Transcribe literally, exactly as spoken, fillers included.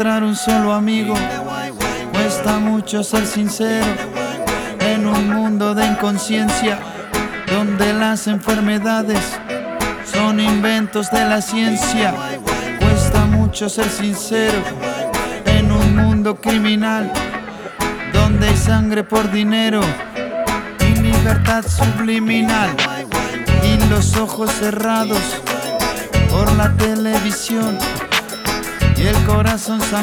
encontrar un solo amigo, cuesta mucho ser sincero. En un mundo de inconsciencia, donde las enfermedades son inventos de la ciencia, cuesta mucho ser sincero. En un mundo criminal, donde hay sangre por dinero y libertad subliminal, y los ojos cerrados por la televisión y el corazón sangrado.